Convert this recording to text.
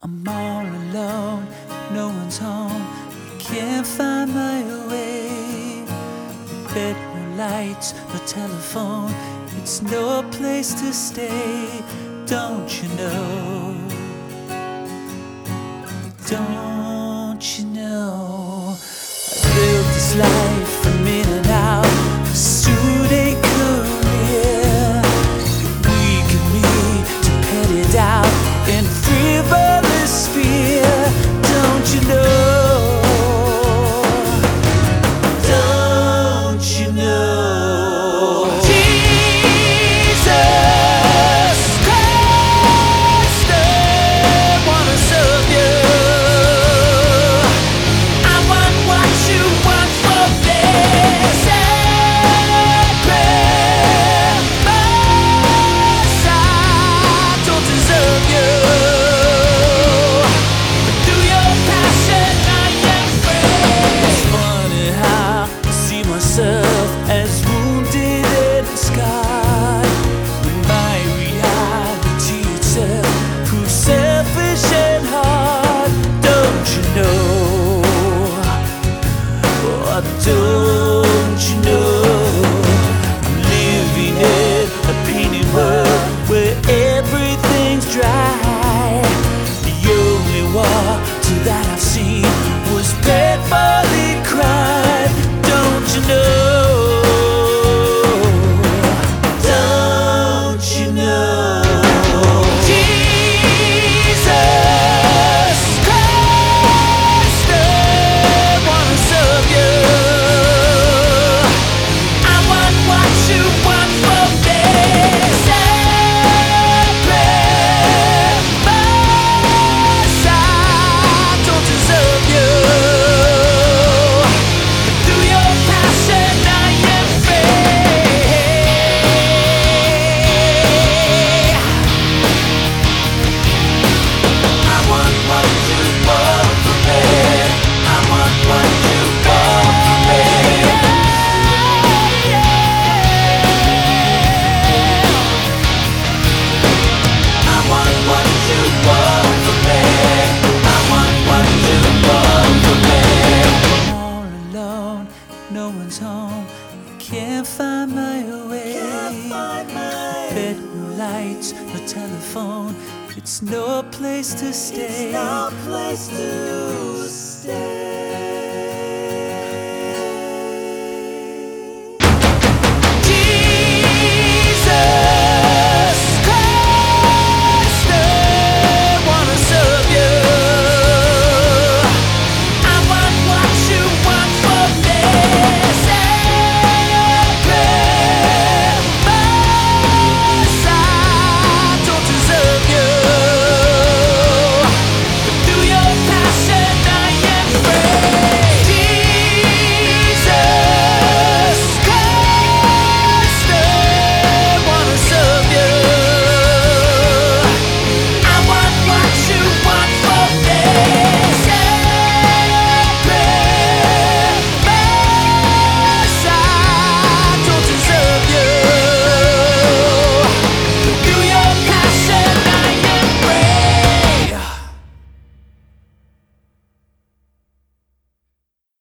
I'm all alone, no one's home, can't find my way. No bed, no lights, no telephone, it's no place to stay. Don't you know? Don't you know? I built this life from in and out, pursued a career. You're weak in me to pet it out in frivolous fear. Don't you know? Don't you know? Jesus Christ, I wanna serve you. I want what you want for me. I don't deserve you. Through your passion, I am free. It's funny how I see myself as wounded and scarred, when my reality itself proves selfish and hard. Don't you know? Oh, don't you know? I'm living in a painted world where everything's dry. The only water that I've seen was painfully cried. Don't you know? Don't you know? Jesus Christ, I wanna serve you. I want what you want for me. I don't deserve you. Through your passion, I am free. I want what you want for me. I want what you want for me. I want what you want for me. I want what you want for me. I'm all alone, no one's home, I can't find my way. No bed, no lights, no telephone, it's no place to stay. It's no place to stay.